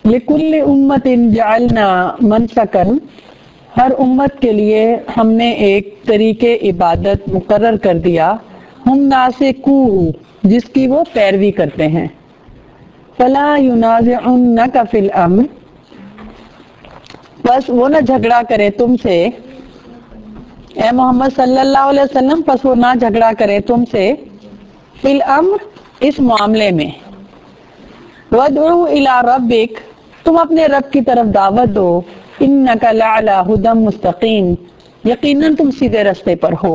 لِكُلِّ أُمَّةٍ جَعَلْنَا مَنْسَكًا، ہر امت کے لیے ہم نے ایک طریقے عبادت مقرر کر دیا، ہم ناسکوہ جس کی وہ پیروی کرتے ہیں۔ فَلَا يُنَازِعُنَّكَ فِي الْأَمْرِ، بس وہ نہ جھگڑا کرے تم سے، اے محمد صلی اللہ علیہ وسلم، پس وہ نہ جھگڑا کرے تم سے فی الامر، اس معاملے میں۔ وَادْعُوا إِلَىٰ رَبِّكَ، تم اپنے رب کی طرف دعوت دو، إِنَّكَ لَعَلَىٰ هُدًى مُسْتَقِيمٍ، یقیناً تم سیدھے رستے پر ہو۔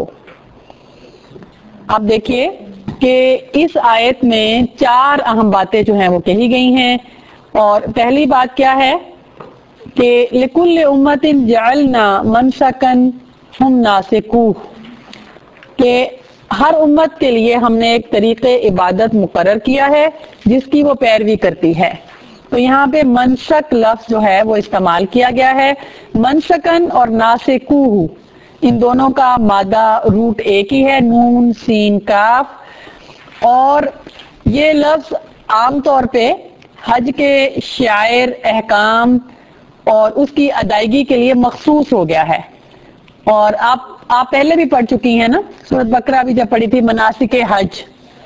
آپ دیکھیے کہ اس آیت میں 4 اہم باتیں جو ہیں وہ کہی گئی ہیں، اور پہلی بات کیا ہے کہ لِكُلِّ أُمَّةٍ جَعَلْنَا مَنْسَكًا هُمْ نَاسِكُوهُ، کہ ہر امت کے لیے ہم نے ایک طریقے عبادت مقرر کیا ہے جس کی وہ پیروی کرتی ہے۔ تو یہاں پہ منسک لفظ جو ہے وہ استعمال کیا گیا ہے۔ منسکن اور ناسکوہ، ان دونوں کا مادہ روٹ ایک ہی ہے، نون سین کاف، اور یہ لفظ عام طور پہ حج کے شعائر، احکام اور اس کی ادائیگی کے لیے مخصوص ہو گیا ہے۔ اور آپ پہلے بھی پڑھ چکی ہیں نا، سورۃ بقرہ بھی جب پڑھی تھی مناسک حج،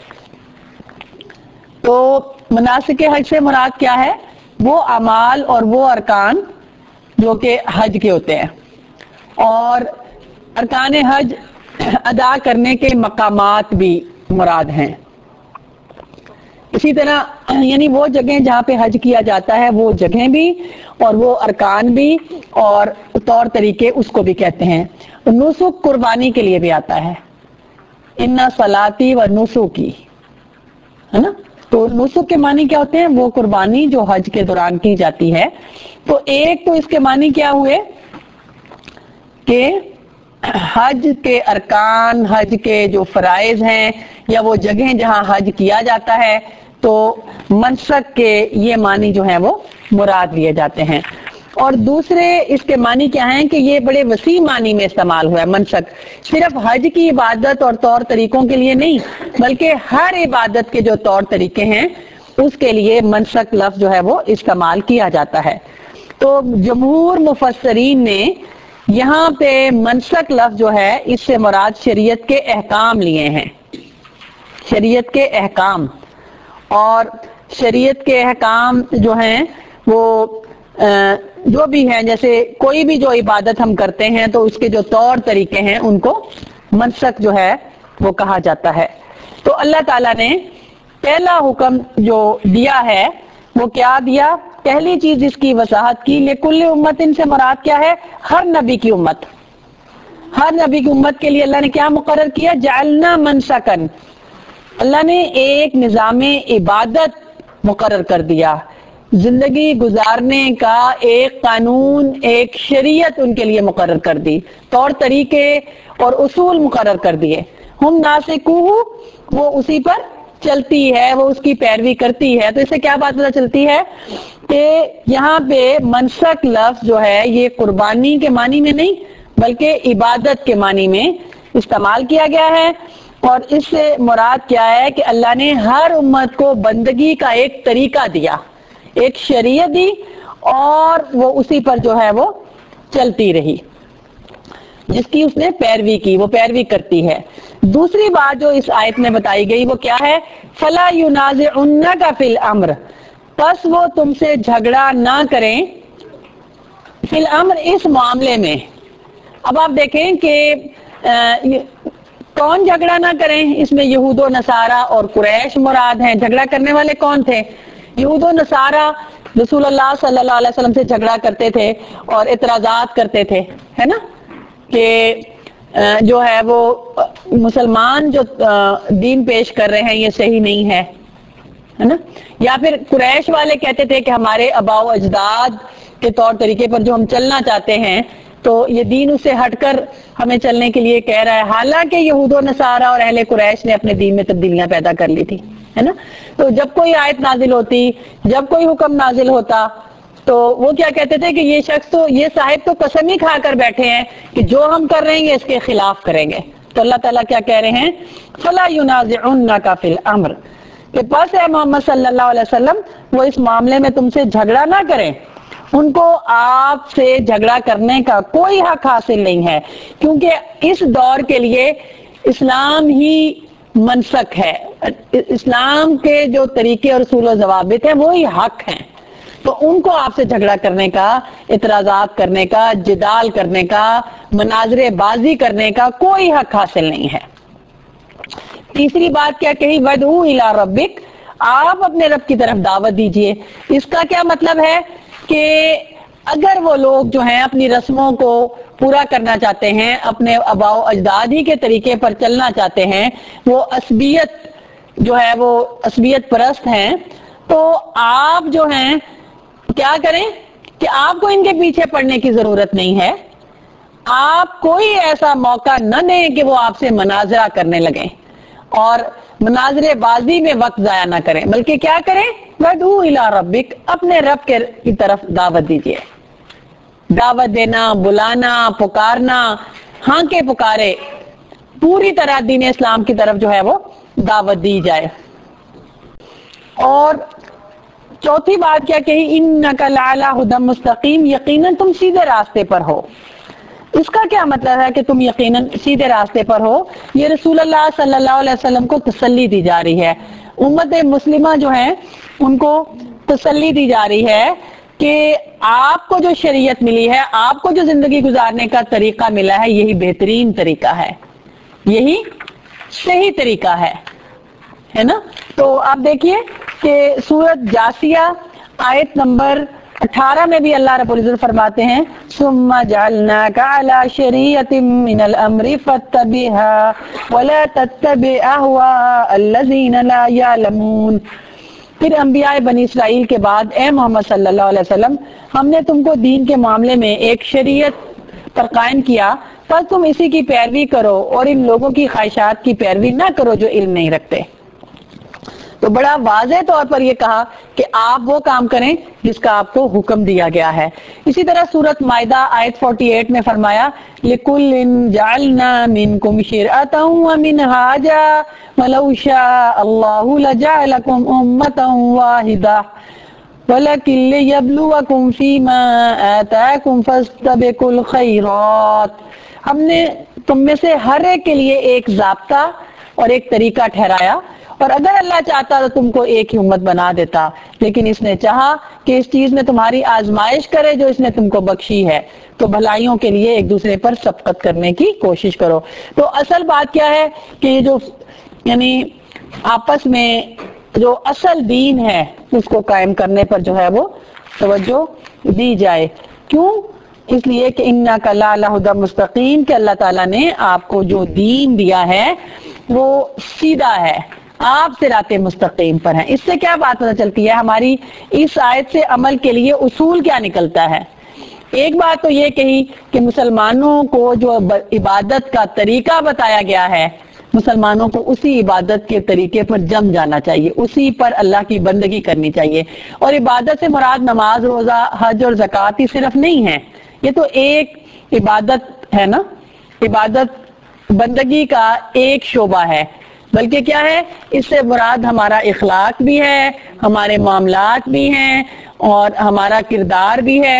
تو مناسک حج سے مراد کیا ہے؟ وہ اعمال اور وہ ارکان جو کہ حج کے ہوتے ہیں، اور ارکان حج ادا کرنے کے مقامات بھی مراد ہیں۔ اسی طرح یعنی وہ جگہیں جہاں پہ حج کیا جاتا ہے، وہ جگہیں بھی اور وہ ارکان بھی اور طور طریقے اس کو بھی کہتے ہیں۔ نسک قربانی کے لیے بھی آتا ہے، ان صلاتی و نسکی، ہے نا؟ تو نسک کے معنی کیا ہوتے ہیں؟ وہ قربانی جو حج کے دوران کی جاتی ہے۔ تو ایک تو اس کے معنی کیا ہوئے کہ حج کے ارکان، حج کے جو فرائض ہیں یا وہ جگہیں جہاں حج کیا جاتا ہے، تو منسک کے یہ معنی جو ہیں وہ مراد لیے جاتے ہیں۔ اور دوسرے اس کے معنی کیا ہیں کہ یہ بڑے وسیع معنی میں استعمال ہوا ہے منسک، صرف حج کی عبادت اور طور طریقوں کے لیے نہیں، بلکہ ہر عبادت کے جو طور طریقے ہیں اس کے لیے منسک لفظ جو ہے وہ استعمال کیا جاتا ہے۔ تو جمہور مفسرین نے یہاں پہ منسک لفظ جو ہے اس سے مراد شریعت کے احکام لیے ہیں، شریعت کے احکام، اور شریعت کے احکام جو ہیں وہ جو بھی ہیں، جیسے کوئی بھی جو عبادت ہم کرتے ہیں تو اس کے جو طور طریقے ہیں ان کو منسک جو ہے وہ کہا جاتا ہے۔ تو اللہ تعالیٰ نے پہلا حکم جو دیا ہے وہ کیا دیا؟ پہلی چیز اس کی وضاحت کی، لِكُلِّ أُمَّةٍ سے مراد کیا ہے؟ ہر نبی کی امت، ہر نبی کی امت کے لیے اللہ نے کیا مقرر کیا؟ جعلنا منسکن، اللہ نے ایک نظام عبادت مقرر کر دیا، زندگی گزارنے کا ایک قانون، ایک شریعت ان کے لیے مقرر کر دی، طور طریقے اور اصول مقرر کر دیے۔ ہم ناسکوہ، وہ اسی پر چلتی ہے، وہ اس کی پیروی کرتی ہے۔ تو اس سے کیا بات پتہ چلتی ہے کہ یہاں پہ منسک لفظ جو ہے یہ قربانی کے معنی میں نہیں بلکہ عبادت کے معنی میں استعمال کیا گیا ہے۔ اور اس سے مراد کیا ہے کہ اللہ نے ہر امت کو بندگی کا ایک طریقہ دیا، ایک شریعت دی، اور وہ اسی پر جو ہے وہ چلتی رہی، جس کی اس نے پیروی کی، وہ پیروی کرتی ہے۔ دوسری بات جو اس آیت میں بتائی گئی وہ کیا ہے؟ فَلَا يُنَازِعُنَّكَ فِي الْأَمْرِ، پس وہ تم سے جھگڑا نہ کریں، فی الامر، اس معاملے میں۔ اب آپ دیکھیں کہ کون جھگڑا نہ کریں؟ اس میں یہود و نصارہ اور قریش مراد ہیں۔ جھگڑا کرنے والے کون تھے؟ یہود و نصارہ رسول اللہ صلی اللہ علیہ وسلم سے جھگڑا کرتے تھے اور اعتراضات کرتے تھے، ہے نا، کہ جو ہے وہ مسلمان جو دین پیش کر رہے ہیں یہ صحیح نہیں ہے، ہے نا۔ یا پھر قریش والے کہتے تھے کہ ہمارے آباء و اجداد کے طور طریقے پر جو ہم چلنا چاہتے ہیں تو یہ دین اس سے ہٹ کر ہمیں چلنے کے لیے کہہ رہا ہے، حالانکہ یہود و نصارہ اور اہل قریش نے اپنے دین میں تبدیلیاں پیدا کر لی تھی، ہے نا۔ تو جب کوئی آیت نازل ہوتی، جب کوئی حکم نازل ہوتا، تو وہ کیا کہتے تھے کہ یہ شخص تو، یہ صاحب تو قسم ہی کھا کر بیٹھے ہیں کہ جو ہم کر رہے ہیں اس کے خلاف کریں گے۔ تو اللہ تعالیٰ کیا کہہ رہے ہیں؟ فَلَا يُنَازِعُنَّكَ فِي الْأَمْرِ، کہ پس اے محمد صلی اللہ علیہ وسلم وہ اس معاملے میں تم سے جھگڑا نہ کریں، ان کو آپ سے جھگڑا کرنے کا کوئی حق حاصل نہیں ہے، کیونکہ اس دور کے لیے اسلام ہی منسک ہے، اسلام کے جو طریقے اور اصول و ضوابط ہیں وہی حق ہیں، تو ان کو آپ سے جھگڑا کرنے کا، اعتراضات کرنے کا، جدال کرنے کا، مناظرے بازی کرنے کا کوئی حق حاصل نہیں ہے۔ تیسری بات کیا کہی؟ وَادْعُوا إِلَىٰ رَبِّكَ، آپ اپنے رب کی طرف دعوت دیجئے۔ اس کا کیا مطلب ہے کہ اگر وہ لوگ جو ہیں اپنی رسموں کو پورا کرنا چاہتے ہیں، اپنے آباء و اجداد ہی کے طریقے پر چلنا چاہتے ہیں، وہ عصبیت جو ہے وہ عصبیت پرست ہیں، تو آپ جو ہیں کیا کریں کہ آپ کو ان کے پیچھے پڑنے کی ضرورت نہیں ہے، آپ کوئی ایسا موقع نہ دیں کہ وہ آپ سے مناظرہ کرنے لگیں اور مناظرے بازی میں وقت ضائع نہ کریں، بلکہ کیا کریں؟ وَادْعُوا إِلَىٰ رَبِّكَ، اپنے رب کی طرف دعوت دیجیے۔ دعوت دینا، بلانا، پکارنا، ہاں کے پکارے، پوری طرح دین اسلام کی طرف جو ہے وہ دعوت دی جائے۔ اور چوتھی بات کیا کہی؟ اِنَّكَ لَعَلَىٰ هُدًى مُسْتَقِيمٍ، یقیناً تم سیدھے راستے پر ہو۔ اس کا کیا مطلب ہے کہ تم یقیناً سیدھے راستے پر ہو؟ یہ رسول اللہ صلی اللہ علیہ وسلم کو تسلی دی جا رہی ہے، امت مسلمہ جو ہیں ان کو تسلی دی جا رہی ہے کہ آپ کو جو شریعت ملی ہے، آپ کو جو زندگی گزارنے کا طریقہ ملا ہے، یہی بہترین طریقہ ہے، یہی صحیح طریقہ ہے نا؟ تو آپ دیکھیے کہ سورۃ جاثیہ آیت نمبر 18 میں بھی اللہ رب العزت فرماتے ہیں ثم جعلناك على شريعة من الامر فاتبعها ولا تتبع اهواء الذين لا يعلمون۔ پھر انبیاء بنی اسرائیل کے بعد اے محمد صلی اللہ علیہ وسلم، ہم نے تم کو دین کے معاملے میں ایک شریعت پر قائم کیا، پس تم اسی کی پیروی کرو اور ان لوگوں کی خواہشات کی پیروی نہ کرو جو علم نہیں رکھتے۔ تو بڑا واضح طور پر یہ کہا کہ آپ وہ کام کریں جس کا آپ کو حکم دیا گیا ہے۔ اسی طرح سورۃ مائدہ آیت 48 میں فرمایا لِكُلٍّ جَعَلْنَا مِنْكُمْ شِرْعَةً وَمِنْهَاجًا وَلَوْ شَاءَ اللَّهُ لَجَعَلَكُمْ أُمَّةً وَاحِدَةً وَلَكِنْ لِيَبْلُوَكُمْ فِي مَا آتَاكُمْ فَاسْتَبِقُوا الْخَيْرَاتِ، ہم نے تم میں سے ہر ایک کے لیے ایک ضابطہ اور ایک طریقہ ٹھہرایا، اور اگر اللہ چاہتا تو تم کو ایک ہی امت بنا دیتا، لیکن اس نے چاہا کہ اس چیز میں تمہاری آزمائش کرے جو اس نے تم کو بخشی ہے، تو بھلائیوں کے لیے ایک دوسرے پر سبقت کرنے کی کوشش کرو۔ تو اصل بات کیا ہے کہ یہ جو یعنی آپس میں جو اصل دین ہے اس کو قائم کرنے پر جو ہے وہ توجہ دی جائے۔ کیوں؟ اس لیے کہ اِنَّكَ لَعَلَىٰ هُدًى مُسْتَقِيمٍ، کہ اللہ تعالیٰ نے آپ کو جو دین دیا ہے وہ سیدھا ہے، آپ صراط مستقیم پر ہیں۔ اس سے کیا بات پتہ چلتی ہے؟ ہماری اس آیت سے عمل کے لیے اصول کیا نکلتا ہے؟ ایک بات تو یہ کہی کہ مسلمانوں کو جو عبادت کا طریقہ بتایا گیا ہے، مسلمانوں کو اسی عبادت کے طریقے پر جم جانا چاہیے، اسی پر اللہ کی بندگی کرنی چاہیے، اور عبادت سے مراد نماز، روزہ، حج اور زکوٰۃ ہی صرف نہیں ہے، یہ تو ایک عبادت ہے نا، عبادت بندگی کا ایک شعبہ ہے، بلکہ کیا ہے اس سے مراد ہمارا اخلاق بھی ہے، ہمارے معاملات بھی ہیں، اور ہمارا کردار بھی ہے،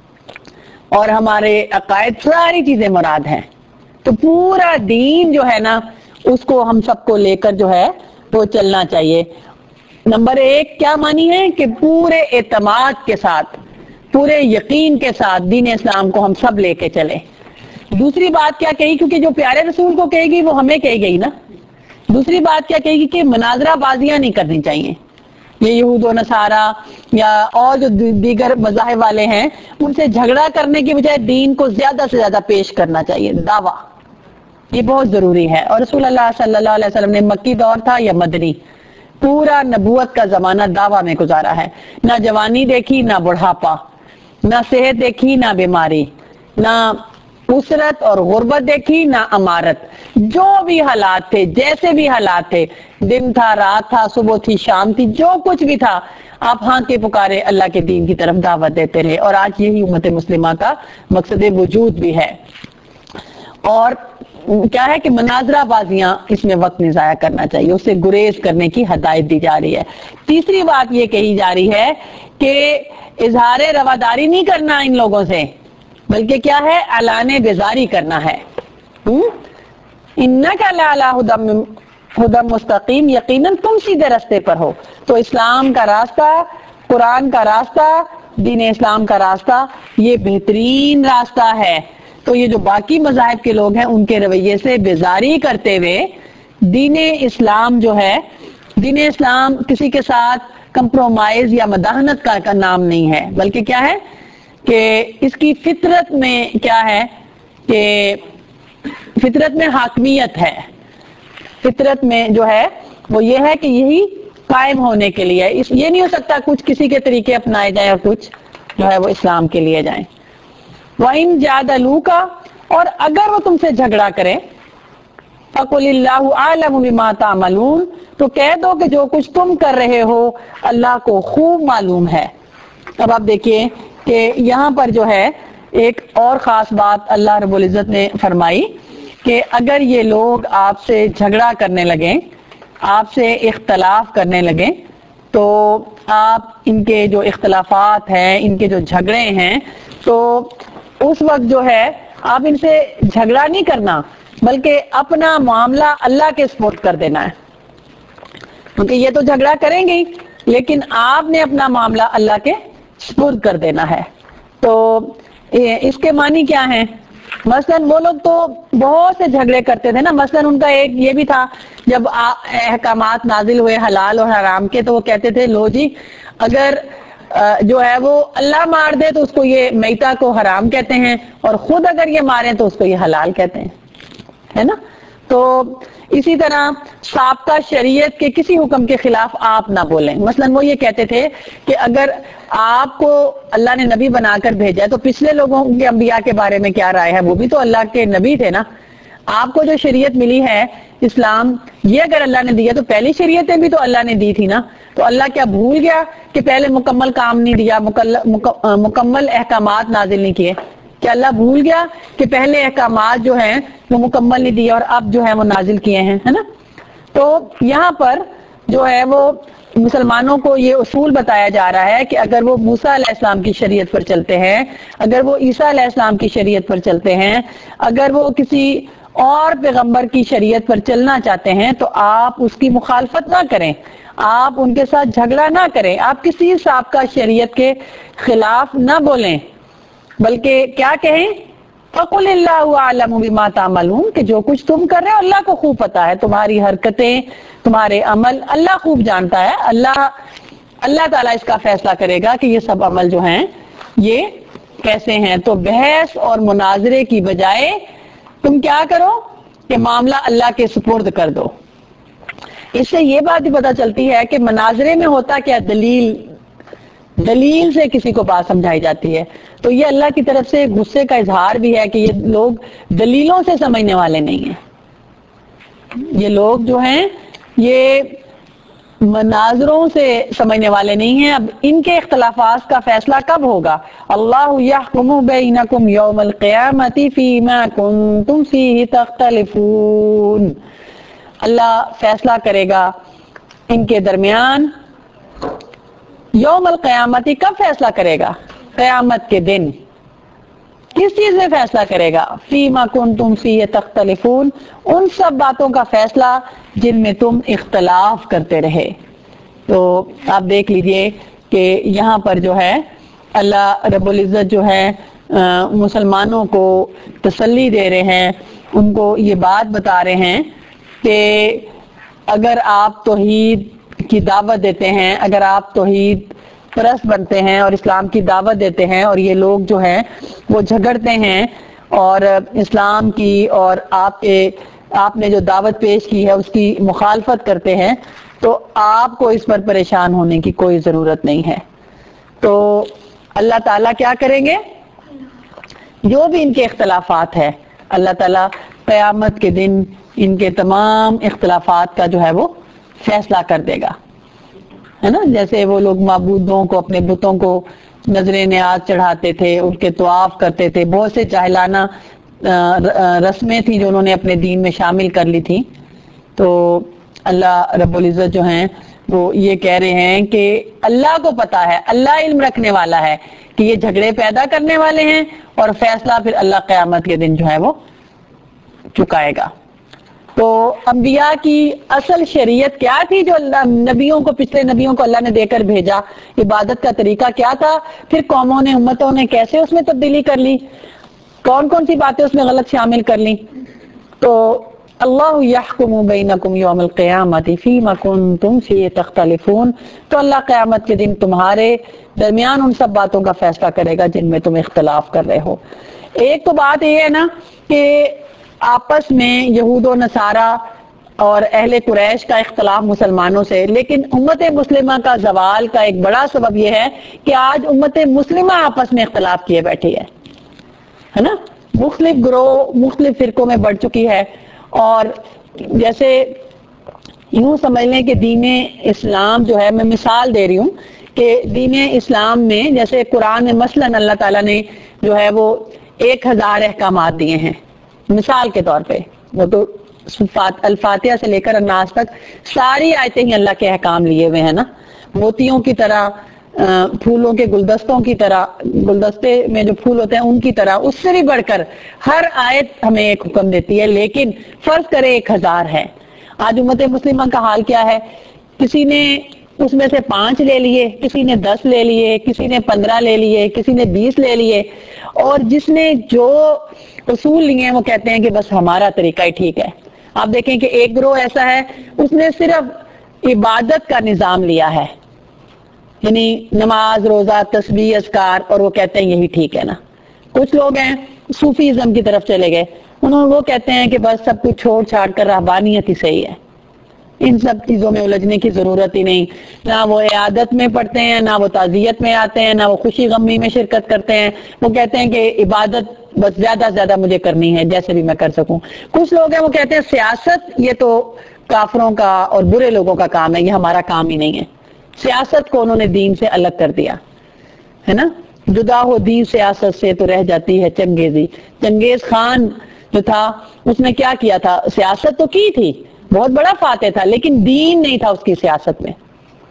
اور ہمارے عقائد، ساری چیزیں مراد ہیں۔ تو پورا دین جو ہے نا اس کو ہم سب کو لے کر جو ہے وہ چلنا چاہیے۔ نمبر ایک کیا مانی ہے کہ پورے اعتماد کے ساتھ، پورے یقین کے ساتھ دین اسلام کو ہم سب لے کے چلیں۔ دوسری بات کیا کہی؟ کیونکہ جو پیارے رسول کو کہے گی وہ ہمیں کہے گی نا۔ دوسری بات کیا کہے گی کہ مناظرہ بازیاں نہیں کرنی چاہیے، یہ یہود و نصارہ یا اور جو دیگر مذاہب والے ہیں ان سے جھگڑا کرنے کی بجائے دین کو زیادہ سے زیادہ پیش کرنا چاہیے، دعویٰ، یہ بہت ضروری ہے۔ اور رسول اللہ صلی اللہ علیہ وسلم نے مکی دور تھا یا مدنی، پورا نبوت کا زمانہ دعویٰ میں گزارا ہے، نہ جوانی دیکھی نہ بڑھاپا، نہ صحت دیکھی نہ بیماری، نہ اسرت اور غربت دیکھی نہ امارت، جو بھی حالات تھے، جیسے بھی حالات تھے، دن تھا، رات تھا، صبح تھی، شام تھی، جو کچھ بھی تھا، آپ ہاں کے پکارے اللہ کے دین کی طرف دعوت دیتے رہے، اور آج یہی امت مسلمہ کا مقصد وجود بھی ہے۔ اور کیا ہے کہ مناظرہ بازیاں اس میں وقت نہیں ضائع کرنا چاہیے، اسے گریز کرنے کی ہدایت دی جا رہی ہے۔ تیسری بات یہ کہی جا رہی ہے کہ اظہار رواداری نہیں کرنا ان لوگوں سے، بلکہ کیا ہے اعلان بیزاری کرنا ہے۔ انک لعلی ہدی مستقیم، یقیناً تم سیدھے راستے پر ہو۔ تو اسلام کا راستہ، قرآن کا راستہ، دین اسلام کا راستہ یہ بہترین راستہ ہے۔ تو یہ جو باقی مذاہب کے لوگ ہیں ان کے رویے سے بیزاری کرتے ہوئے دین اسلام جو ہے، دین اسلام کسی کے ساتھ کمپرومائز یا مداہنت کا نام نہیں ہے، بلکہ کیا ہے کہ اس کی فطرت میں کیا ہے کہ فطرت میں حاکمیت ہے، فطرت میں جو ہے وہ یہ ہے کہ یہی قائم ہونے کے لیے یہ نہیں ہو سکتا کچھ کسی کے طریقے اپنائے جائیں اور کچھ جو ہے وہ اسلام کے لیے جائیں۔ وَإِن جَادَلُوكَ، اور اگر وہ تم سے جھگڑا کرے، فَقُلِ اللَّهُ أَعْلَمُ بِمَا تَعْمَلُونَ، تو کہہ دو کہ جو کچھ تم کر رہے ہو اللہ کو خوب معلوم ہے۔ اب آپ دیکھیے کہ یہاں پر جو ہے ایک اور خاص بات اللہ رب العزت نے فرمائی کہ اگر یہ لوگ آپ سے جھگڑا کرنے لگیں، آپ سے اختلاف کرنے لگیں، تو آپ ان کے جو اختلافات ہیں، ان کے جو جھگڑے ہیں، تو اس وقت جو ہے آپ ان سے جھگڑا نہیں کرنا بلکہ اپنا معاملہ اللہ کے سپرد کر دینا ہے، کیونکہ یہ تو جھگڑا کریں گے لیکن آپ نے اپنا معاملہ اللہ کے سپرد کر دینا ہے۔ تو اس کے معنی کیا ہیں؟ مثلاً وہ لوگ تو بہت سے جھگڑے کرتے تھے نا، مثلاً ان کا ایک یہ بھی تھا جب احکامات نازل ہوئے حلال اور حرام کے، تو وہ کہتے تھے لو جی اگر جو ہے وہ اللہ مار دے تو اس کو یہ میتہ کو حرام کہتے ہیں، اور خود اگر یہ مارے تو اس کو یہ حلال کہتے ہیں، ہے نا؟ تو اسی طرح سابقہ شریعت کے کسی حکم کے خلاف آپ نہ بولیں۔ مثلاً وہ یہ کہتے تھے کہ اگر آپ کو اللہ نے نبی بنا کر بھیجا ہے تو پچھلے لوگوں کے انبیاء کے بارے میں کیا رائے ہے، وہ بھی تو اللہ کے نبی تھے نا۔ آپ کو جو شریعت ملی ہے اسلام، یہ اگر اللہ نے دیا تو پہلی شریعتیں بھی تو اللہ نے دی تھی نا، تو اللہ کیا بھول گیا کہ پہلے مکمل کام نہیں دیا، مکمل احکامات نازل نہیں کیے؟ کہ اللہ بھول گیا کہ پہلے احکامات جو ہیں وہ مکمل نہیں دیے اور اب جو ہیں وہ نازل کیے ہیں، ہے نا؟ تو یہاں پر جو ہے وہ مسلمانوں کو یہ اصول بتایا جا رہا ہے کہ اگر وہ موسیٰ علیہ السلام کی شریعت پر چلتے ہیں، اگر وہ عیسیٰ علیہ السلام کی شریعت پر چلتے ہیں، اگر وہ کسی اور پیغمبر کی شریعت پر چلنا چاہتے ہیں تو آپ اس کی مخالفت نہ کریں، آپ ان کے ساتھ جھگڑا نہ کریں، آپ کسی سابقہ شریعت کے خلاف نہ بولیں، بلکہ کیا کہیں؟ فَقُلِ اللَّهُ أَعْلَمُ بِمَا تَعْمَلُونَ، کہ جو کچھ تم کر رہے ہو اللہ کو خوب پتہ ہے، تمہاری حرکتیں، تمہارے عمل اللہ خوب جانتا ہے، اللہ تعالیٰ اس کا فیصلہ کرے گا کہ یہ سب عمل جو ہیں یہ کیسے ہیں۔ تو بحث اور مناظرے کی بجائے تم کیا کرو کہ معاملہ اللہ کے سپرد کر دو۔ اس سے یہ بات بھی پتہ چلتی ہے کہ مناظرے میں ہوتا کیا، دلیل سے کسی کو بات سمجھائی جاتی ہے، تو یہ اللہ کی طرف سے غصے کا اظہار بھی ہے کہ یہ لوگ دلیلوں سے سمجھنے والے نہیں ہیں، یہ لوگ جو ہیں یہ مناظروں سے سمجھنے والے نہیں ہیں۔ اب ان کے اختلافات کا فیصلہ کب ہوگا؟ اللہ یحکم بینکم یوم القیامۃ فیما کنتم فیہ تختلفون، اللہ فیصلہ کرے گا ان کے درمیان یوم القیامت۔ کب فیصلہ کرے گا؟ قیامت کے دن۔ کس چیز میں فیصلہ کرے گا؟ فیما کنتم فیہ تختلفون، ان سب باتوں کا فیصلہ جن میں تم اختلاف کرتے رہے۔ تو آپ دیکھ لیجئے کہ یہاں پر جو ہے اللہ رب العزت جو ہے مسلمانوں کو تسلی دے رہے ہیں، ان کو یہ بات بتا رہے ہیں کہ اگر آپ توحید کی دعوت دیتے ہیں، اگر آپ توحید پرست بنتے ہیں اور اسلام کی دعوت دیتے ہیں، اور یہ لوگ جو ہیں وہ جھگڑتے ہیں اور اسلام کی اور آپ نے جو دعوت پیش کی ہے اس کی مخالفت کرتے ہیں، تو آپ کو اس پر پریشان ہونے کی کوئی ضرورت نہیں ہے۔ تو اللہ تعالیٰ کیا کریں گے؟ جو بھی ان کے اختلافات ہیں اللہ تعالیٰ قیامت کے دن ان کے تمام اختلافات کا جو ہے وہ فیصلہ کر دے گا، ہے نا؟ جیسے وہ لوگ معبودوں کو، اپنے بتوں کو نظر نیاز چڑھاتے تھے، ان کے طواف کرتے تھے، بہت سے جاہلانہ رسمیں تھیں جو انہوں نے اپنے دین میں شامل کر لی تھیں، تو اللہ رب العزت جو ہیں وہ یہ کہہ رہے ہیں کہ اللہ کو پتا ہے، اللہ علم رکھنے والا ہے کہ یہ جھگڑے پیدا کرنے والے ہیں، اور فیصلہ پھر اللہ قیامت کے دن جو ہے وہ چکائے گا۔ تو انبیاء کی اصل شریعت کیا تھی جو اللہ نبیوں کو، پچھلے نبیوں کو اللہ نے دے کر بھیجا؟ عبادت کا طریقہ کیا تھا؟ پھر قوموں نے، امتوں نے کیسے اس میں تبدیلی کر لی، کون کون سی باتیں اس میں غلط شامل کر لی؟ تو اللہ یحکم بینکم یوم القیامۃ فیما کنتم فیہ تختلفون، تو اللہ قیامت کے دن تمہارے درمیان ان سب باتوں کا فیصلہ کرے گا جن میں تم اختلاف کر رہے ہو۔ ایک تو بات یہ ہے نا کہ آپس میں یہود و نصارہ اور اہل قریش کا اختلاف مسلمانوں سے، لیکن امت مسلمہ کا زوال کا ایک بڑا سبب یہ ہے کہ آج امت مسلمہ آپس میں اختلاف کیے بیٹھی ہے نا، مختلف گروہ مختلف فرقوں میں بڑھ چکی ہے۔ اور جیسے یوں سمجھ لیں کہ دین اسلام جو ہے، میں مثال دے رہی ہوں کہ دین اسلام میں جیسے قرآن میں مثلاً اللہ تعالیٰ نے جو ہے وہ 1000 احکامات دیے ہیں مثال کے طور پہ، وہ تو الفاتحہ سے لے کر الناس تک ساری آیتیں ہی اللہ کے احکام لیے ہوئے ہیں نا، موتیوں کی طرح، پھولوں کے گلدستوں کی طرح، گلدستے میں جو پھول ہوتے ہیں ان کی طرح، اس سے بھی بڑھ کر ہر آیت ہمیں ایک حکم دیتی ہے، لیکن فرض کرے 1000 ہے۔ آج امت مسلمہ کا حال کیا ہے؟ کسی نے اس میں سے 5 لے لیے، کسی نے 10 لے لیے، کسی نے 15 لے لیے، کسی نے 20 لے لیے، اور جس نے جو اصول لیے ہیں وہ کہتے ہیں کہ بس ہمارا طریقہ ہی ٹھیک ہے۔ آپ دیکھیں کہ ایک گروہ ایسا ہے، اس نے صرف عبادت کا نظام لیا ہے، یعنی نماز، روزہ، تسبیح، اذکار، اور وہ کہتے ہیں یہی ٹھیک ہے نا۔ کچھ لوگ ہیں صوفیزم کی طرف چلے گئے، وہ کہتے ہیں کہ بس سب کچھ چھوڑ چھاڑ کر رہبانیت ہی صحیح ہے، ان سب چیزوں میں الجھنے کی ضرورت ہی نہیں، نہ وہ عیادت میں پڑھتے ہیں، نہ وہ تعزیت میں آتے ہیں، نہ وہ خوشی غمی میں شرکت کرتے ہیں، وہ کہتے ہیں کہ عبادت بس زیادہ سے زیادہ مجھے کرنی ہے جیسے بھی میں کر سکوں۔ کچھ لوگ ہیں وہ کہتے ہیں سیاست یہ تو کافروں کا اور برے لوگوں کا کام ہے، یہ ہمارا کام ہی نہیں ہے۔ سیاست کو انہوں نے دین سے الگ کر دیا ہے نا، جدا ہو دین سیاست سے تو رہ جاتی ہے چنگیزی۔ چنگیز خان جو تھا اس نے کیا کیا تھا؟ سیاست تو کی تھی، بہت بڑا فاتح تھا، لیکن دین نہیں تھا اس کی سیاست میں،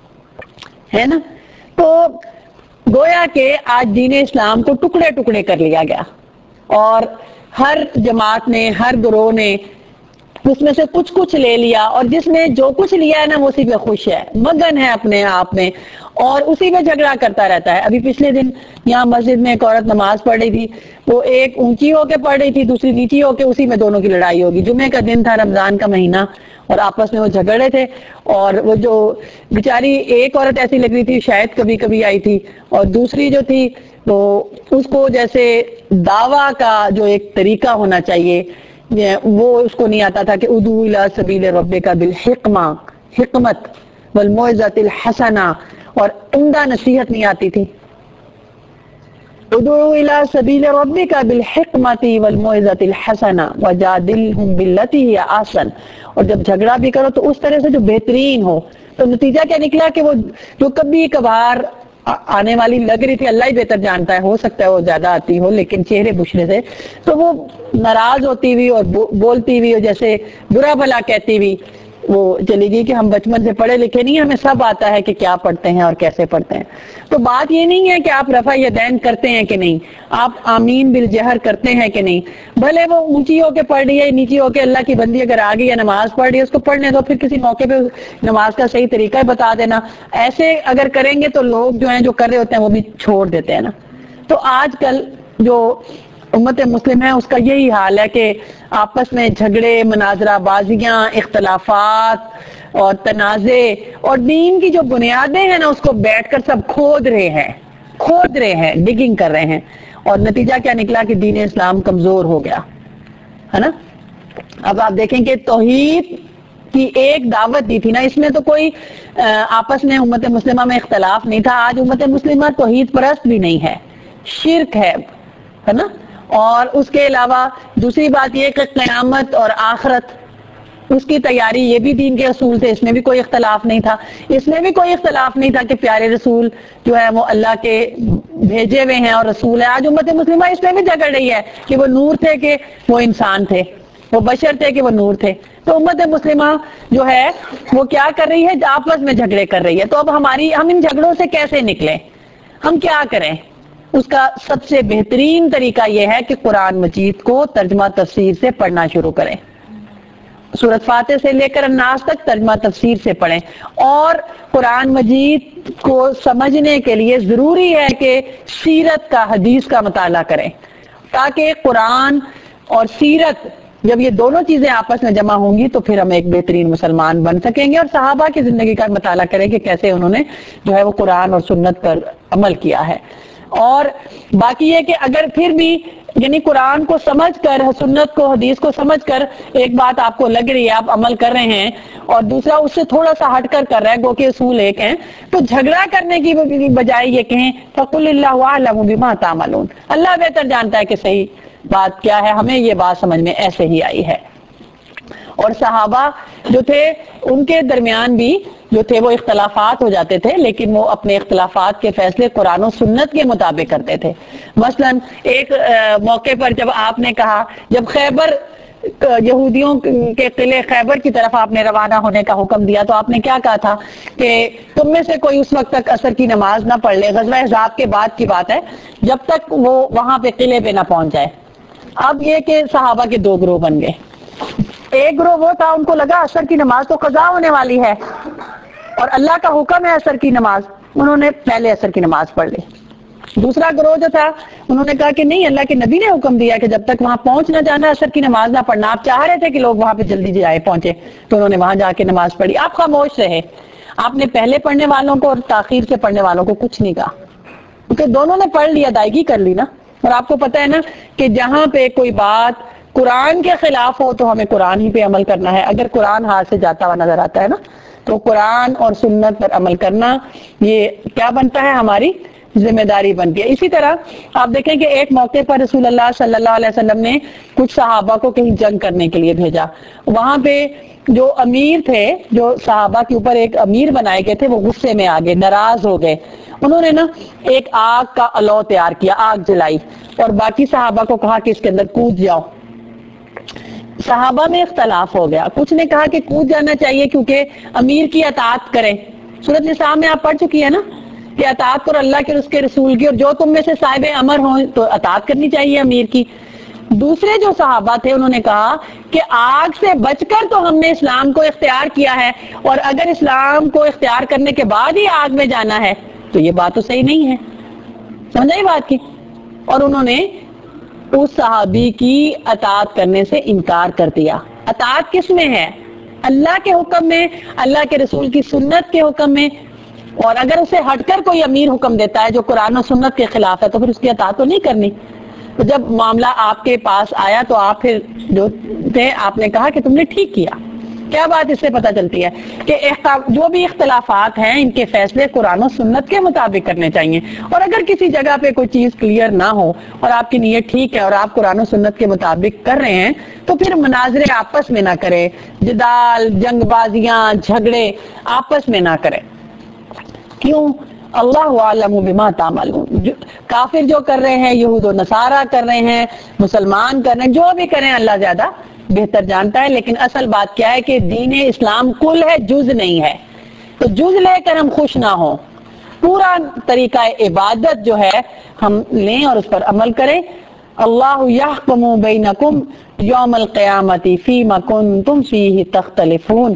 ہے نا۔ تو گویا کہ آج دین اسلام کو ٹکڑے ٹکڑے کر لیا گیا، اور ہر جماعت نے، ہر گروہ نے اس میں سے کچھ کچھ لے لیا، اور جس نے جو کچھ لیا ہے نا وہ اسی پہ خوش ہے، مگن ہے اپنے آپ میں، اور اسی پہ جھگڑا کرتا رہتا ہے۔ ابھی پچھلے دن یہاں مسجد میں ایک عورت نماز پڑھ رہی تھی، وہ ایک اونچی ہو کے پڑھ رہی تھی، دوسری نیچی ہو کے، اسی میں دونوں کی لڑائی ہوگی۔ جمعے کا دن تھا، رمضان کا مہینہ، اور آپس میں وہ جھگڑ رہے تھے، اور وہ جو بیچاری ایک عورت ایسی لگ رہی تھی شاید کبھی کبھی آئی تھی، اور دوسری جو تھی وہ اس کو جیسے دعویٰ کا جو ایک طریقہ ہونا چاہیے وہ اس کو نہیں آتا تھا کہ ادعو الی سبیل ربک بالحکمہ، حکمت والموعظۃ الحسنہ، اور عمدہ نصیحت نہیں آتی تھی۔ ادعو الی سبیل ربک بالحکمۃ والموعظۃ الحسنہ وجادلہم باللتی ہی احسن، اور جب جھگڑا بھی کرو تو اس طرح سے جو بہترین ہو۔ تو نتیجہ کیا نکلا کہ وہ جو کبھی کبھار آنے والی لگ رہی تھی، اللہ ہی بہتر جانتا ہے، ہو سکتا ہے وہ زیادہ آتی ہو لیکن چہرے بشرے سے، تو وہ ناراض ہوتی ہوئی اور بولتی ہوئی اور جیسے برا بھلا کہتی ہوئی وہ چلی گئی کہ ہم بچپن سے پڑھے لکھے نہیں، ہمیں سب آتا ہے کہ کیا پڑھتے ہیں اور کیسے پڑھتے ہیں۔ تو بات یہ نہیں ہے کہ آپ رفع یدین کرتے ہیں کہ نہیں، آپ آمین بالجہر کرتے ہیں کہ نہیں، بھلے وہ اونچی ہو کے پڑھ رہی ہے، نیچی ہو کے اللہ کی بندی اگر آ گئی ہے نماز پڑھ رہی ہے، اس کو پڑھنے دو، پھر کسی موقع پہ نماز کا صحیح طریقہ بتا دینا۔ ایسے اگر کریں گے تو لوگ جو ہیں جو کر رہے ہوتے ہیں وہ بھی چھوڑ دیتے ہیں نا۔ تو آج کل جو امت مسلم ہے اس کا یہی حال ہے کہ آپس میں جھگڑے، مناظرہ بازیاں، اختلافات اور تنازع، اور دین کی جو بنیادیں ہیں نا اس کو بیٹھ کر سب کھود رہے ہیں، ڈگنگ کر رہے ہیں، اور نتیجہ کیا نکلا کہ دین اسلام کمزور ہو گیا ہے نا۔ اب آپ دیکھیں کہ توحید کی ایک دعوت دی تھی نا، اس میں تو کوئی آپس میں امت مسلمہ میں اختلاف نہیں تھا۔ آج امت مسلمہ توحید پرست بھی نہیں ہے، شرک ہے نا۔ اور اس کے علاوہ دوسری بات یہ کہ قیامت اور آخرت اس کی تیاری، یہ بھی دین کے اصول تھے، اس میں بھی کوئی اختلاف نہیں تھا۔ اس میں بھی کوئی اختلاف نہیں تھا کہ پیارے رسول جو ہے وہ اللہ کے بھیجے ہوئے ہیں اور رسول ہے. آج امت مسلمہ اس میں بھی جھگڑ رہی ہے کہ وہ نور تھے کہ وہ انسان تھے, وہ بشر تھے کہ وہ نور تھے. تو امت مسلمہ جو ہے وہ کیا کر رہی ہے, آپس میں جھگڑے کر رہی ہے. تو اب ہم ان جھگڑوں سے کیسے نکلیں, ہم کیا کریں؟ اس کا سب سے بہترین طریقہ یہ ہے کہ قرآن مجید کو ترجمہ تفسیر سے پڑھنا شروع کریں. سورۃ فاتح سے لے کر الناس تک ترجمہ تفسیر سے پڑھیں. اور قرآن مجید کو سمجھنے کے لیے ضروری ہے کہ سیرت کا, حدیث کا مطالعہ کریں, تاکہ قرآن اور سیرت جب یہ دونوں چیزیں آپس میں جمع ہوں گی تو پھر ہم ایک بہترین مسلمان بن سکیں گے. اور صحابہ کی زندگی کا مطالعہ کریں کہ کیسے انہوں نے جو ہے وہ قرآن اور سنت پر عمل کیا ہے. اور باقی یہ کہ اگر پھر بھی یعنی قرآن کو سمجھ کر, سنت کو, حدیث کو سمجھ کر ایک بات آپ کو لگ رہی ہے, آپ عمل کر رہے ہیں, اور دوسرا اس سے تھوڑا سا ہٹ کر رہا ہے, گو کہ اصول ایک ہیں, تو جھگڑا کرنے کی بجائے یہ کہیں فَقُلِ اللَّهُ أَعْلَمُ بِمَا تَعْمَلُونَ, اللہ بہتر جانتا ہے کہ صحیح بات کیا ہے, ہمیں یہ بات سمجھ میں ایسے ہی آئی ہے. اور صحابہ جو تھے ان کے درمیان بھی جو تھے وہ اختلافات ہو جاتے تھے, لیکن وہ اپنے اختلافات کے فیصلے قرآن و سنت کے مطابق کرتے تھے. مثلا ایک موقع پر جب آپ نے کہا, جب خیبر یہودیوں کے قلعے خیبر کی طرف آپ نے روانہ ہونے کا حکم دیا, تو آپ نے کیا کہا تھا کہ تم میں سے کوئی اس وقت تک عصر کی نماز نہ پڑھ لے, غزوہ احزاب کے بعد کی بات ہے, جب تک وہ وہاں پہ قلعے پہ نہ پہنچ جائے. اب یہ کہ صحابہ کے دو گروہ بن گئے. ایک گروہ وہ تھا, ان کو لگا عصر کی نماز تو قضا ہونے والی ہے اور اللہ کا حکم ہے عصر کی نماز, انہوں نے پہلے عصر کی نماز پڑھ لی. دوسرا گروہ جو تھا انہوں نے کہا کہ نہیں, اللہ کے نبی نے حکم دیا کہ جب تک وہاں پہنچ نہ جانا عصر کی نماز نہ پڑھنا. آپ چاہ رہے تھے کہ لوگ وہاں پہ جلدی جائے پہنچے, تو انہوں نے وہاں جا کے نماز پڑھی. آپ خاموش رہے, آپ نے پہلے پڑھنے والوں کو اور تاخیر سے پڑھنے والوں کو کچھ نہیں کہا, کیونکہ دونوں نے پڑھ لی, ادائیگی کر لی نا. اور آپ کو پتہ ہے نا کہ جہاں پہ کوئی بات قرآن کے خلاف ہو تو ہمیں قرآن ہی پہ عمل کرنا ہے. اگر قرآن ہاتھ سے جاتا ہوا نظر آتا ہے نا, تو قرآن اور سنت پر عمل کرنا یہ کیا بنتا ہے, ہماری ذمہ داری بنتی ہے. اسی طرح آپ دیکھیں کہ ایک موقع پر رسول اللہ صلی اللہ علیہ وسلم نے کچھ صحابہ کو کہیں جنگ کرنے کے لیے بھیجا. وہاں پہ جو امیر تھے, جو صحابہ کے اوپر ایک امیر بنائے گئے تھے, وہ غصے میں آ گئے, ناراض ہو گئے. انہوں نے نا ایک آگ کا الو تیار کیا, آگ جلائی, اور باقی صحابہ کو کہا کہ اس کے اندر کود جاؤ. صحابہ میں اختلاف ہو گیا, کچھ نے کہا کہ کود جانا چاہیے کیونکہ امیر کی اطاعت کریں. سورۃ نساء میں آپ پڑھ چکی ہے نا کہ اطاعت کرو اللہ کے اور اس کے رسول کی, اور جو تم میں سے صاحب امر ہوں تو اطاعت کرنی چاہیے امیر کی. دوسرے جو صحابہ تھے انہوں نے کہا کہ آگ سے بچ کر تو ہم نے اسلام کو اختیار کیا ہے, اور اگر اسلام کو اختیار کرنے کے بعد ہی آگ میں جانا ہے تو یہ بات تو صحیح نہیں ہے. سمجھ آئی بات کی؟ اور انہوں نے اس صحابی کی اطاعت کرنے سے انکار کر دیا. اطاعت کس میں ہے؟ اللہ کے حکم میں, اللہ کے رسول کی سنت کے حکم میں. اور اگر اسے ہٹ کر کوئی امیر حکم دیتا ہے جو قرآن و سنت کے خلاف ہے تو پھر اس کی اطاعت تو نہیں کرنی. تو جب معاملہ آپ کے پاس آیا تو آپ پھر جو تھے آپ نے کہا کہ تم نے ٹھیک کیا. کیا بات اس سے پتہ چلتی ہے کہ جو بھی اختلافات ہیں ان کے فیصلے قرآن و سنت کے مطابق کرنے چاہیے. اور اگر کسی جگہ پہ کوئی چیز کلیئر نہ ہو اور آپ کی نیت ٹھیک ہے اور آپ قرآن و سنت کے مطابق کر رہے ہیں, تو پھر مناظرے آپس میں نہ کریں, جدال, جنگ بازیاں, جھگڑے آپس میں نہ کریں. کیوں؟ اللہ عالم بما تعملون. کافر جو کر رہے ہیں, یہود و نصارہ کر رہے ہیں, مسلمان کر رہے ہیں, جو بھی کریں اللہ زیادہ بہتر جانتا ہے. لیکن اصل بات کیا ہے کہ دین اسلام کل ہے, جز نہیں ہے. تو جز لے کر ہم خوش نہ ہوں, پورا طریقہ عبادت جو ہے ہم لیں اور اس پر عمل کریں. اللہ یحکم بینکم یوم القیامت فیما کنتم فیہ تختلفون.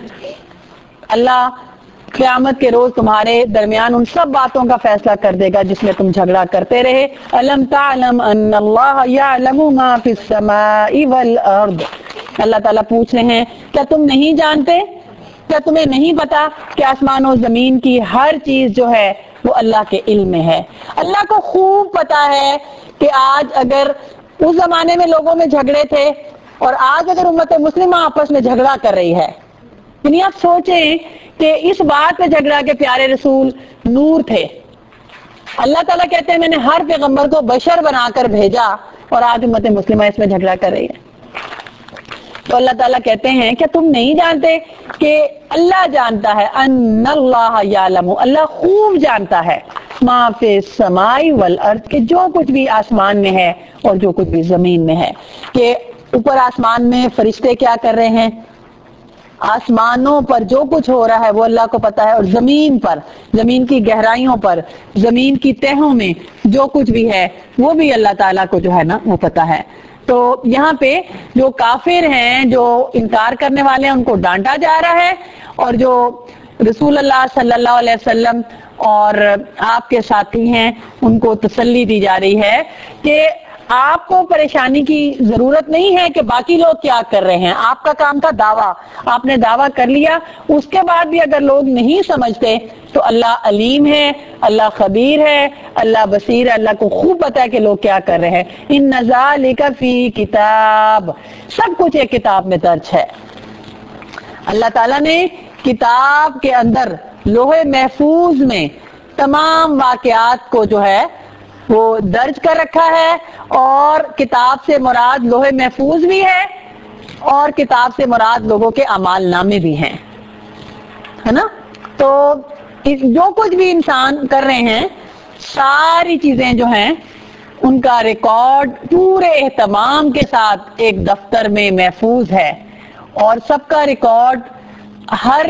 اللہ قیامت کے روز تمہارے درمیان ان سب باتوں کا فیصلہ کر دے گا جس میں تم جھگڑا کرتے رہے. الم تعلم ان اللہ یعلم ما فی السماء والارض. اللہ تعالیٰ پوچھ رہے ہیں کیا تم نہیں جانتے, کیا تمہیں نہیں پتا کہ آسمان و زمین کی ہر چیز جو ہے وہ اللہ کے علم میں ہے. اللہ کو خوب پتا ہے کہ آج اگر اس زمانے میں لوگوں میں جھگڑے تھے اور آج اگر امت مسلمہ آپس میں جھگڑا کر رہی ہے, یعنی آپ سوچیں کہ اس بات پہ جھگڑا کے پیارے رسول نور تھے. اللہ تعالیٰ کہتے ہیں میں نے ہر پیغمبر کو بشر بنا کر بھیجا, اور آج امت مسلمہ اس میں جھگڑا کر رہی ہے. تو اللہ تعالیٰ کہتے ہیں کیا تم نہیں جانتے کہ اللہ جانتا ہے, ان اللہ یعلم, اللہ خوب جانتا ہے ما فی السماء والارض، کہ جو کچھ بھی آسمان میں ہے اور جو کچھ بھی زمین میں ہے. کہ اوپر آسمان میں فرشتے کیا کر رہے ہیں، آسمانوں پر جو کچھ ہو رہا ہے وہ اللہ کو پتا ہے، اور زمین پر، زمین کی گہرائیوں پر، زمین کی تہوں میں جو کچھ بھی ہے وہ بھی اللہ تعالیٰ کو جو ہے نا وہ پتا ہے. تو یہاں پہ جو کافر ہیں، جو انکار کرنے والے ہیں، ان کو ڈانٹا جا رہا ہے، اور جو رسول اللہ صلی اللہ علیہ وسلم اور آپ کے ساتھی ہیں ان کو تسلی دی جا رہی ہے کہ آپ کو پریشانی کی ضرورت نہیں ہے کہ باقی لوگ کیا کر رہے ہیں. آپ کا کام تھا دعویٰ، آپ نے دعویٰ کر لیا، اس کے بعد بھی اگر لوگ نہیں سمجھتے تو اللہ علیم ہے، اللہ خبیر ہے، اللہ بصیر ہے، اللہ کو خوب پتا ہے کہ لوگ کیا کر رہے ہیں. ان ذالک فی کتاب، سب کچھ ایک کتاب میں درج ہے. اللہ تعالیٰ نے کتاب کے اندر لوح محفوظ میں تمام واقعات کو جو ہے وہ درج کر رکھا ہے، اور کتاب سے مراد لوح محفوظ بھی ہے، اور کتاب سے مراد لوگوں کے اعمال نامے بھی ہیں، ہے نا. تو جو کچھ بھی انسان کر رہے ہیں ساری چیزیں جو ہیں ان کا ریکارڈ پورے اہتمام کے ساتھ ایک دفتر میں محفوظ ہے، اور سب کا ریکارڈ، ہر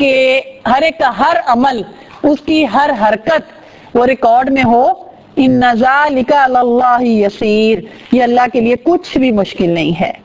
ایک کا ہر عمل، اس کی ہر حرکت وہ ریکارڈ میں ہو. ان ذالک علی اللہ یسیر، یہ اللہ کے لیے کچھ بھی مشکل نہیں ہے.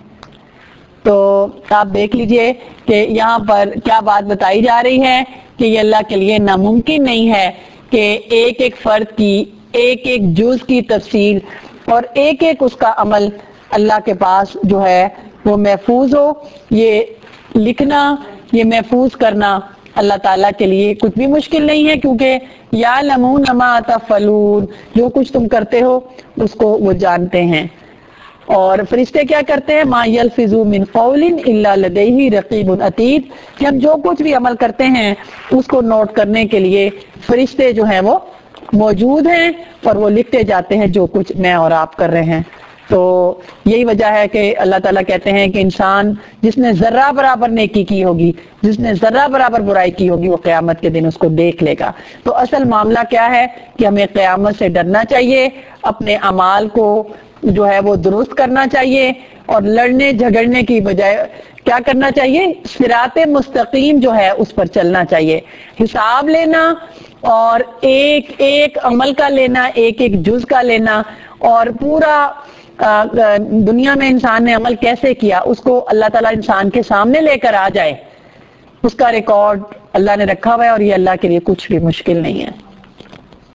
تو آپ دیکھ لیجئے کہ یہاں پر کیا بات بتائی جا رہی ہے کہ یہ اللہ کے لیے ناممکن نہیں ہے کہ ایک ایک فرد کی، ایک ایک جز کی تفصیل اور ایک ایک اس کا عمل اللہ کے پاس جو ہے وہ محفوظ ہو. یہ لکھنا، یہ محفوظ کرنا اللہ تعالیٰ کے لیے کچھ بھی مشکل نہیں ہے، کیونکہ یعلمون ما تفعلون، جو کچھ تم کرتے ہو اس کو وہ جانتے ہیں. اور فرشتے کیا کرتے ہیں، ما یلفظ من قول الا لدیہ رقیب عتید، کہ ہم جو کچھ بھی عمل کرتے ہیں اس کو نوٹ کرنے کے لیے فرشتے جو ہیں وہ موجود ہیں، اور وہ لکھتے جاتے ہیں جو کچھ میں اور آپ کر رہے ہیں. تو یہی وجہ ہے کہ اللہ تعالیٰ کہتے ہیں کہ انسان جس نے ذرہ برابر نیکی کی ہوگی، جس نے ذرہ برابر برائی کی ہوگی، وہ قیامت کے دن اس کو دیکھ لے گا. تو اصل معاملہ کیا ہے کہ ہمیں قیامت سے ڈرنا چاہیے، اپنے اعمال کو جو ہے وہ درست کرنا چاہیے، اور لڑنے جھگڑنے کی بجائے کیا کرنا چاہیے، صراط مستقیم جو ہے اس پر چلنا چاہیے. حساب لینا اور ایک ایک عمل کا لینا، ایک ایک جز کا لینا، اور پورا دنیا میں انسان نے عمل کیسے کیا اس کو اللہ تعالیٰ انسان کے سامنے لے کر آ جائے، اس کا ریکارڈ اللہ نے رکھا ہوا ہے، اور یہ اللہ کے لیے کچھ بھی مشکل نہیں ہے.